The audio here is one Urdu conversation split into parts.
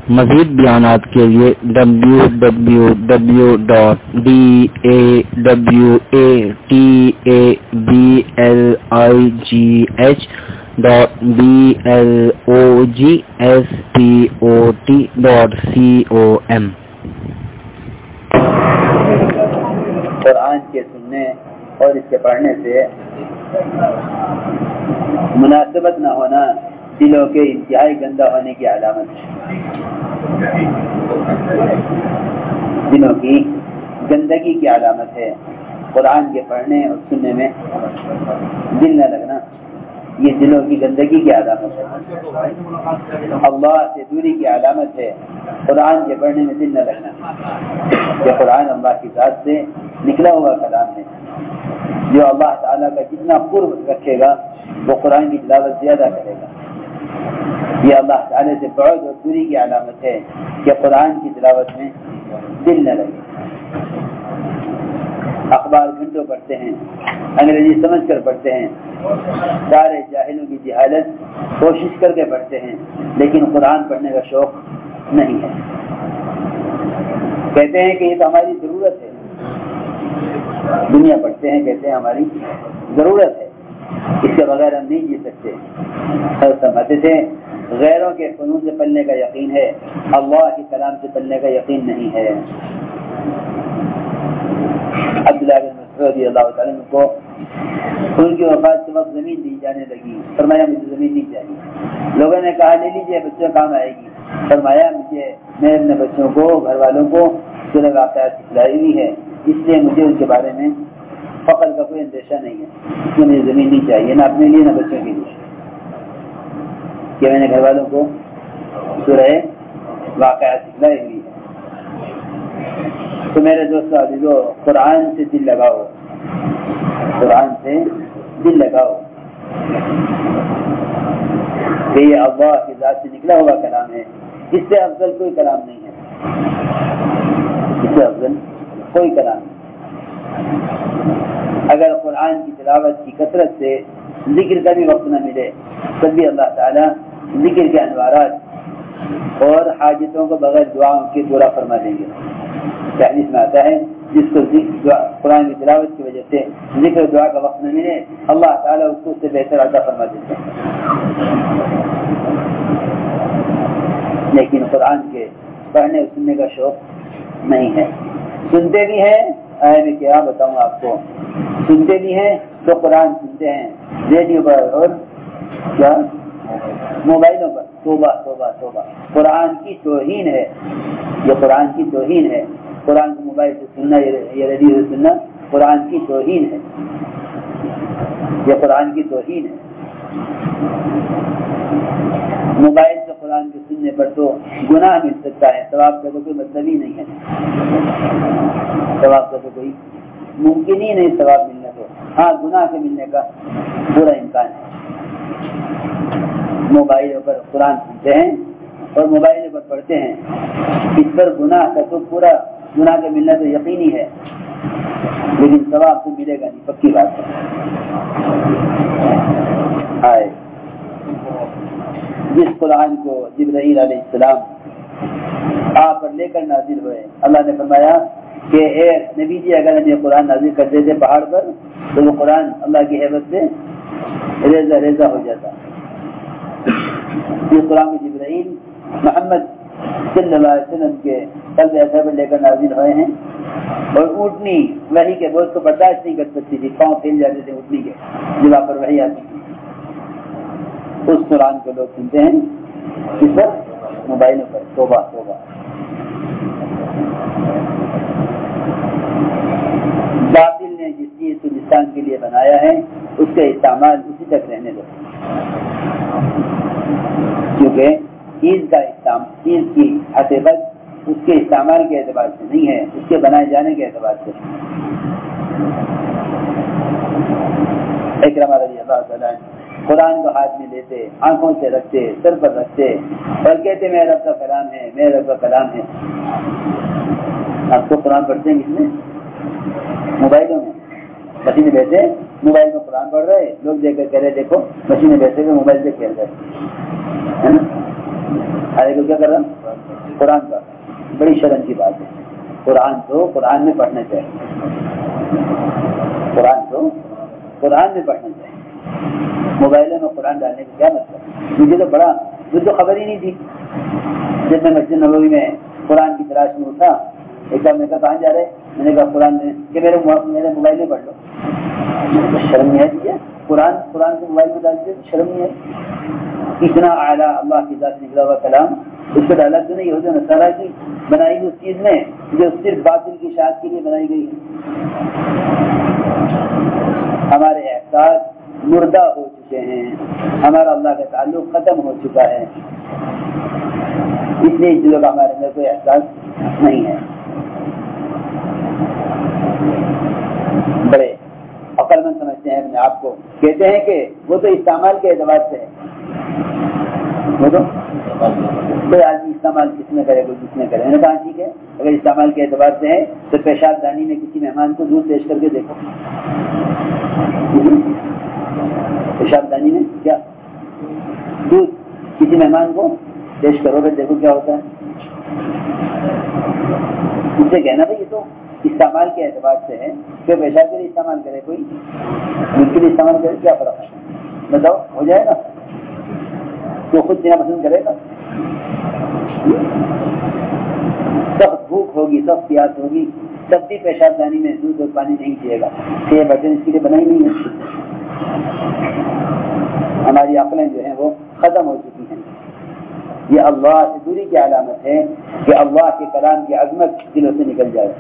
مزید بیانات کے لیے www.dawabloggspot.com. قرآن کے سننے اور اس کے پڑھنے سے مناسبت نہ ہونا دلوں کے انتہائی گندا ہونے کی علامت ہے. دلوں کی گندگی کی علامت ہے. قرآن کے پڑھنے اور سننے میں دل نہ لگنا یہ دلوں کی گندگی کی علامت ہے. اللہ سے دوری کی علامت ہے قرآن کے پڑھنے میں دل نہ لگنا. یہ قرآن اللہ کی ذات سے نکلا ہوا کلام ہے. جو اللہ تعالیٰ کا جتنا قرب رکھے گا وہ قرآن کی تلاوت زیادہ کرے گا. یہ اللہ تعالیٰ سے بعد اور دوری کی علامت ہے کہ قرآن کی تلاوت میں دل نہ لگے. اخبار گھنٹوں پڑھتے ہیں, انگریزی سمجھ کر پڑھتے ہیں, سارے جاہلوں کی جہالت کوشش کر کے پڑھتے ہیں, لیکن قرآن پڑھنے کا شوق نہیں ہے. کہتے ہیں کہ یہ تو ہماری ضرورت ہے. دنیا پڑھتے ہیں, کہتے ہیں ہماری ضرورت ہے, اس کے بغیر ہم نہیں جی سکتے. اور سمجھتے تھے غیروں کے فنون سے پڑھنے کا یقین ہے, اللہ کے کلام سے پڑھنے کا یقین نہیں ہے. عبداللہ بن مسعود رضی اللہ تعالیٰ عنہ کو ان کی وفات کے وقت زمین دی جانے لگی. فرمایا مجھے زمین نہیں چاہیے. لوگوں نے کہا لے لیجیے, بچوں کام آئے گی. فرمایا میں اپنے بچوں کو, گھر والوں کو سورہ واقعات سکھلائی ہوئی ہے, اس لیے مجھے ان کے بارے میں فخر کا کوئی اندیشہ نہیں ہے. اس لیے مجھے زمین نہیں چاہیے, نہ اپنے لیے نہ بچوں کے لیے, کہ میں نے گھر والوں کو سورہ واقعات سکھلائی ہوئی ہے. تو میرے دوستو عزیزو, قرآن سے دل لگاؤ, قرآن سے دل لگاؤ. کہ یہ اللہ کی ذات سے نکلا ہوا کلام ہے. اس سے افضل کوئی کلام نہیں ہے. اس سے افضل کوئی کلام نہیں. اگر قرآن کی تلاوت کی کثرت سے ذکر کا بھی وقت نہ ملے تب بھی اللہ تعالیٰ ذکر کے انوارات اور حاجتوں کو بغیر دعاؤں کے پورا فرما دیں گے. حدیث میں آتا ہے جس کو قرآن کی تلاوت کی وجہ سے ذکر دعا کا وقت نہ ملے اللہ تعالیٰ اس کو اس سے بہتر عطا فرما دیتے ہیں. لیکن قرآن کے پڑھنے اور سننے کا شوق نہیں ہے. سنتے بھی ہیں, میں کیا بتاؤں آپ کو, سنتے بھی ہیں تو قرآن سنتے ہیں ریڈیو پر اور کیا موبائلوں پر. توبہ توبہ توبہ, قرآن کی توہین ہے. یہ قرآن کی توہین ہے. قرآن کو موبائل سے سننا, یہ ریڈیو سے سننا قرآن کی توہین ہے. یہ قرآن کی توہین ہے. موبائل سے قرآن کے سننے پر تو گناہ مل سکتا ہے, ثواب کا تو کوئی مطلب ہی نہیں ہے. ثواب کا تو کوئی ممکن ہی نہیں ثواب ملنے کو. ہاں, گناہ کے ملنے کا پورا امکان ہے. موبائلوں پر قرآن سنتے ہیں اور موبائلوں پر پڑھتے ہیں, اس پر گناہ کا تو پورا, گناہ کا ملنا تو یقینی ہے, لیکن ثواب تو ملے گا نہیں, پکی بات ہے. جس قرآن کو جبرائیل علیہ السلام آپ پر لے کر نازل ہوئے, اللہ نے فرمایا کہ اے نبی جی اگر ہم یہ قرآن نازل کر دیتے پہاڑ پر تو وہ قرآن اللہ کی ہیبت سے ریزہ ریزہ ہو جاتا. یہ قرآن جبرائیل محمد صلی اللہ علیہ وسلم کے قلب اطہر پر لے کر نازل ہوئے ہیں, اور اونٹنی وحی کے بوجھ کو برداشت نہیں کر سکتی تھی, پاؤں پھیل جاتے تھے اونٹنی کے جب آپ پر وحی آتی تھی. اس قرآن کو لوگ سنتے ہیں اس پر موبائلوں پر. توبہ توبہ. باطل نے جس چیز کو ہندوستان کے لیے بنایا ہے اس کا استعمال اسی تک رہنے دو, کیونکہ چیز کی حقیقت اس کے استعمال کے اعتبار سے نہیں ہے, اس کے بنائے جانے کے اعتبار سے. اکرمہ رضی اللہ تعالیٰ قرآن کو ہاتھ میں لیتے, آنکھوں سے رکھتے, سر پر رکھتے اور کہتے میرے رب کا کلام ہے, میرے رب کا کلام ہے. آپ کو قرآن پڑھتے ہیں کس میں؟ موبائلوں میں. مشینیں بیٹھے موبائل میں قرآن پڑھ رہے, لوگ دیکھ کر کہہ رہے دیکھو مشینیں بیٹھے ہوئے موبائل سے کھیل رہے, ہے نا. ارے کو کیا کر رہا ہوں؟ قرآن پڑھ. بڑی شرم کی بات ہے. قرآن تو قرآن میں پڑھنا چاہیے. قرآن تو قرآن میں پڑھنا چاہیے. موبائلوں میں قرآن ڈالنے کا کیا مطلب؟ مجھے تو خبر ہی نہیں تھی. جب میں مسجد نبوی میں قرآن کی تلاش میں اٹھا، ایک بار میں کہا کہاں جا رہے؟ میں نے کہا قرآن میں، کہ میرے موبائل میں پڑھ لو. شرم نہیں آتی ہے؟ قرآن کو موبائل میں ڈال دیتے شرم نہیں آئی؟ اتنا اعلیٰ اللہ کی ذات نکلا ہوا کلام اس کو ڈالا تو نہیں. یہود و نصارہ کی بنائی ہوئی اس چیز میں جو صرف باطل کی اشاعت کے لیے بنائی گئی ہے. ہمارے احساس مردہ ہو چکے ہیں، ہمارا اللہ کا تعلق ختم ہو چکا ہے، اس لیے اس چیزوں کا ہمارے اندر کوئی احساس نہیں ہے. بڑے عقل مند سمجھتے ہیں اپنے آپ کو، کہتے ہیں کہ وہ تو استعمال کے اعتبار سے ہے. وہ تو کوئی آدمی استعمال کس میں کرے کوئی کس میں کرے. میں نے کہا ٹھیک ہے، اگر استعمال کے اعتبار سے ہے تو پیشاب دانی میں کسی مہمان کو دودھ پیش کر کے دیکھو. پیشاب دانی میں کیا دودھ کسی مہمان کو پیش کرو گے، دیکھو کیا ہوتا ہے. اس سے کہنا بھائی یہ تو استعمال کے اعتبار سے ہے کہ پیشاب کے لیے استعمال کرے کوئی دودھ کے لیے استعمال کرے، کیا فرق ہے؟ بتاؤ ہو جائے گا تو خود پینا پسند کرے گا. سخت بھوک ہوگی، سخت پیاس ہوگی، تب بھی پیشاب دانی میں دودھ اور پانی نہیں پیے گا کہ یہ برتن اس کے لیے بنائی نہیں ہے. ہماری عقلیں جو ہیں وہ ختم ہو چکی ہیں. یہ اللہ سے دوری کی علامت ہے کہ اللہ کے کلام کی عظمت دلوں سے نکل جائے.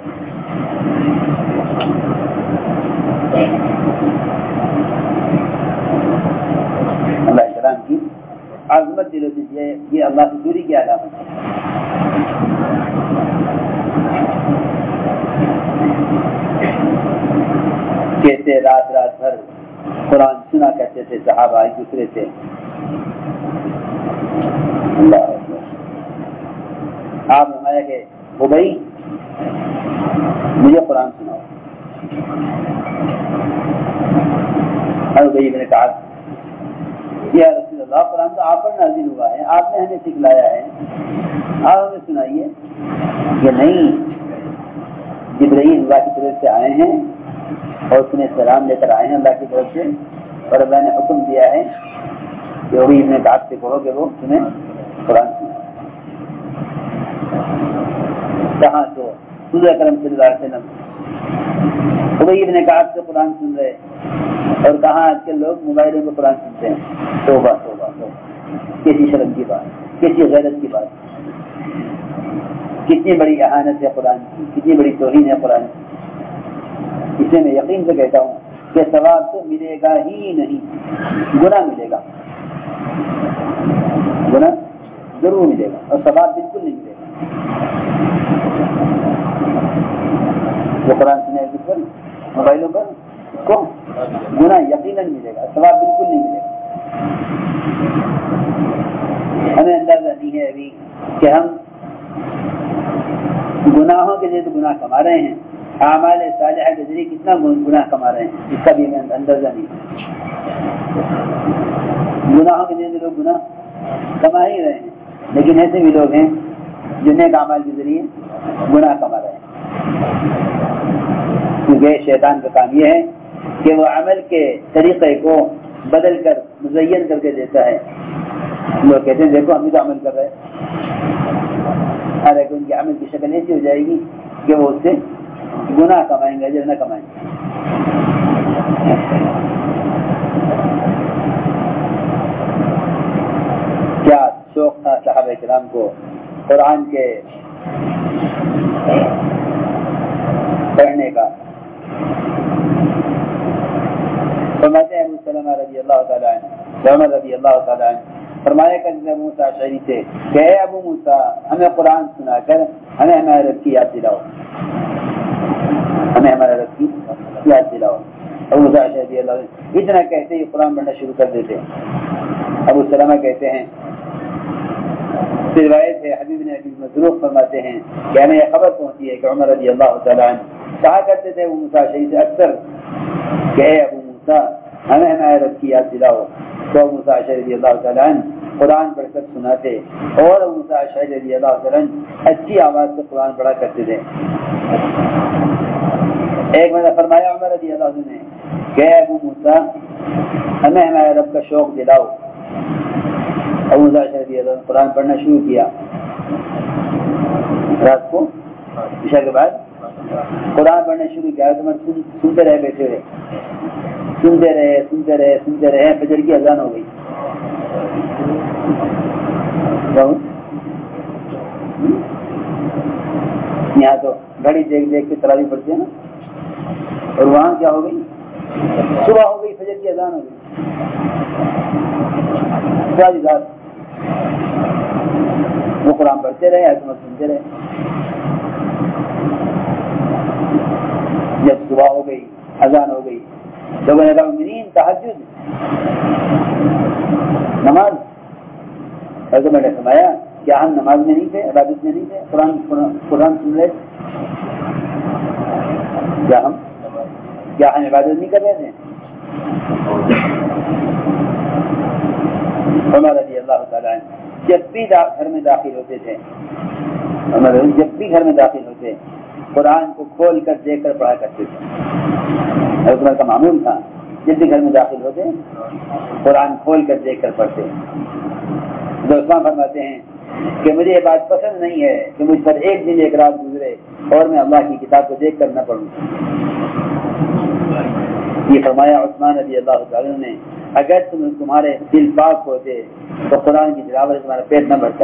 اللہ کلام کی عظمت دلوں سے، یہ اللہ سے دوری کی علامت ہے. کہتے رات بھر قرآن سنا کرتے تھے صحابہ ایک دوسرے سے. اللہ آپ نے فرمایا کہ وہ بھائی مجھے قرآن سناؤ. اور بھائی میں نے کہا یا رسول اللہ قرآن تو آپ پر نازل ہوا ہے، آپ نے ہمیں سکھلایا ہے، آپ ہمیں سنائیے. کہ نہیں، جبرائیل اللہ کی طرف سے آئے ہیں اور اس نے سلام لے کر آئے ہیں اللہ کی طرف سے، اور اللہ نے حکم دیا ہے کہ وہی ابن کعب سے کہو کہ وہ تمہیں قرآن سنائے. کہاں تو حضور اکرم صلی اللہ علیہ وسلم وہی ابن کعب سے قرآن سن رہے، اور کہاں آج کل لوگ موبائلوں پہ قرآن سنتے ہیں. توبہ توبہ توبہ، کیسی شرم کی بات، کیسی غیرت کی بات، کتنی بڑی اہانت ہے قرآن کی، کتنی بڑی توہین ہے قرآن کی. اس لیے میں یقین سے کہتا ہوں کہ ثواب تو ملے گا ہی نہیں، گناہ ملے گا، گناہ ضرور ملے گا اور ثواب بالکل نہیں ملے گا. وہ قرآن سنے کس پر؟ موبائلوں پر، اس کو گناہ یقیناً ملے گا، ثواب بالکل نہیں ملے گا. ہمیں اندازہ نہیں ہے ابھی کہ ہم گناہوں کے ذریعے گناہ کما رہے ہیں، اعمال صالحہ کے ذریعے کتنا گناہ کما رہے ہیں، اس کا بھی ہمیں اندازہ نہیں. گناہوں کے ذریعے لوگ گناہ کما ہی رہے ہیں، لیکن ایسے بھی لوگ ہیں جو نیک اعمال کے ذریعے گناہ کما رہے ہیں. کیونکہ شیطان کا کام یہ ہے کہ وہ عمل کے طریقے کو بدل کر مزین کر کے دیتا ہے. لوگ کہتے ہیں دیکھو ہم بھی تو عمل کر رہے ہیں، حالانکہ ان کی عمل کی شکل ایسی ہو جائے گی کہ وہ اس سے گناہ کمائیں گے، اجر نہ کمائیں گے. کیا شوق تھا صحابہ کرام کو قرآن کے پڑھنے کا. فرماتے ہیں ابو سلمہ رضی اللہ تعالیٰ عنہ، عمر رضی اللہ تعالیٰ عنہ فرمایا کرتے ابو موسیٰ اشعری سے کہ اے ابو موسیٰ ہمیں قرآن سنا کر ہمیں ہمارے رب کی یاد دلاؤ، ہمیں ہمارے رب کی یاد دلاؤ. ابو موسیٰ اشعری رضی اللہ عنہ اتنا کہتے ہی قرآن پڑھنا شروع کر دیتے. ابو سلمہ کہتے ہیں، روایت ہے حبیب نے ابی مسروق فرماتے ہیں کہ ہمیں یہ خبر پہنچی ہے کہ عمر رضی اللہ تعالیٰ عنہ کہا کرتے تھے ابو موسیٰ اشعری سے اکثر کہ اے ابو موسیٰ ہمیں ہمارے رب کی یاد دلاؤ. تو ابو موسیٰ اشعری رضی اللہ تعالیٰ عنہ قرآن پڑھ کر سناتے، اور ابو موسیٰ اشعری رضی اللہ عنہ اچھی آواز سے قرآن پڑھا کرتے تھے۔ ایک مرتبہ فرمایا عمر رضی اللہ عنہ نے کہ ابو موسیٰ ہمیں ہمارے رب کا شوق دلاؤ۔ ابو موسیٰ اشعری رضی اللہ عنہ قرآن پڑھنا شروع کیا، رات کو عشاء کے بعد قرآن پڑھنا شروع کیا تو سنتے رہے، بیٹھے رہے، سنتے رہے، فجر کی اذان ہو گئی۔ یہاں تو گھڑی دیکھ کے تراویح پڑھتے ہیں نا، اور وہاں کیا ہو گئی؟ صبح ہو گئی، فجر کی اذان ہو گئی، ساری رات وہ قرآن پڑھتے رہے، عظمت سنتے رہے۔ جب صبح ہو گئی، اذان ہو گئی، لوگوں نے کہا مومنین تہجد نماز، حضرت میں نے فرمایا کیا ہم نماز میں نہیں تھے، عبادت میں نہیں تھے، قرآن سن رہے تھے؟ کیا ہم عبادت نہیں کر رہے تھے؟ عمر رضی اللہ تعالیٰ عنہ جب بھی گھر میں داخل ہوتے تھے، جب بھی گھر میں داخل ہوتے قرآن کو کھول کر دیکھ کر پڑھا کرتے تھے۔ عمر کا معمول تھا جب بھی گھر میں داخل ہوتے قرآن کھول کر دیکھ کر پڑھتے۔ عثمان فرماتے ہیں کہ مجھے یہ بات پسند نہیں ہے کہ مجھ پر ایک دن ایک رات گزرے اور میں اللہ کی کتاب کو دیکھ کر نہ پڑھوں۔ یہ فرمایا عثمان رضی اللہ تعالیٰ نے، اگر تمہارے دل پاک ہوتے تو قرآن کی تلاوت سے تمہارا پیٹ نہ بھرتا۔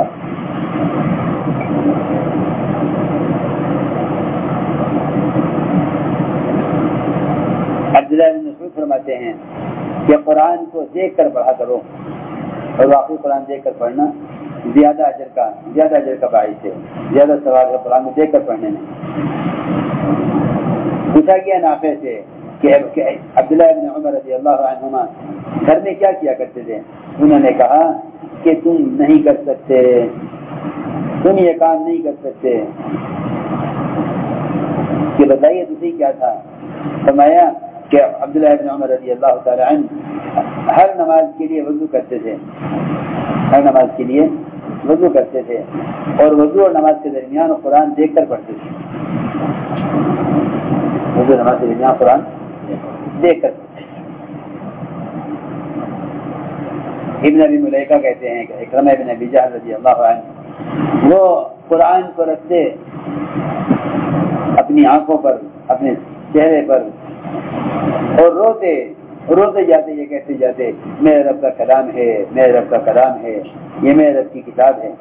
عبداللہ بن مسعود فرماتے ہیں کہ قرآن کو دیکھ کر پڑھا کرو، اور واقعی قرآن دیکھ کر پڑھنا زیادہ اجر کا باعث ہے، زیادہ ثواب ہے قرآن کو دیکھ کر پڑھنے میں۔ پوچھا گیا نافع سے کہ عبداللہ بن عمر رضی اللہ عنہما گھر میں کیا کیا کرتے تھے؟ انہوں نے کہا کہ تم نہیں کر سکتے، تم یہ کام نہیں کر سکتے، کہ بتائیے دوسری کیا تھا؟ فرمایا کہ عبداللہ بن عمر رضی اللہ تعالی عنہ ہر نماز کے لیے وضو کرتے تھے، ہر نماز کے لیے وضو کرتے تھے، اور وضو اور نماز کے درمیان قرآن دیکھ کر پڑھتے تھے، وضو نماز کے درمیان قرآن دیکھ کر۔ ابن ابی ملیکہ کہتے ہیں کہ اکرمہ ابن ابی جہل رضی اللہ عنہ وہ قرآن کو رکھتے اپنی آنکھوں پر، اپنے چہرے پر، اور روتے جاتے، یہ کہتے جاتے میرے رب کا کلام ہے، میرے رب کا کلام ہے، یہ میرے رب کی کتاب ہے۔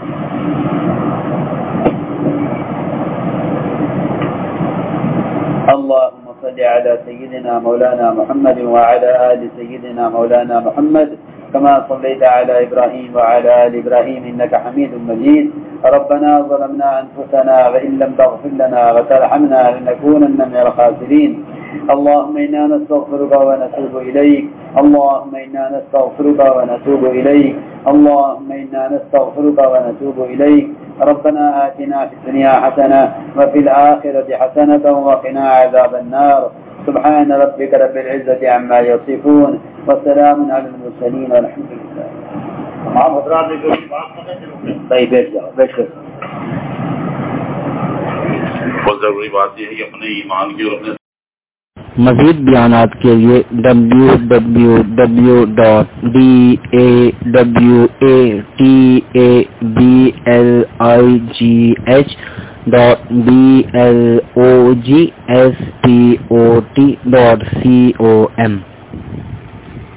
اللهم صل على سيدنا مولانا محمد وعلى آل سيدنا مولانا محمد كما صليت على إبراهيم وعلى آل إبراهيم إنك حميد مجيد. ربنا ظلمنا أنفسنا وإن لم تغفر لنا وترحمنا لنكونن من الخاسرين. اللهم إنا نستغفرك ونتوب إليك، اللهم إنا نستغفرك ونتوب إليك، اللهم إنا نستغفرك ونتوب إليك. ربنا آتنا في الدنيا حسنة وفي الآخرة حسنة وقنا عذاب النار. سبحان ربك رب العزة عما يصفون وسلام على المرسلين والحمد لله. طيب بیٹھ جاؤ، بیٹھ کر بہت ضروری بات یہ ہے کہ اپنے ایمان کی اور اپنے مزید بیانات کے لیے www.dawatbligh.blogspot.com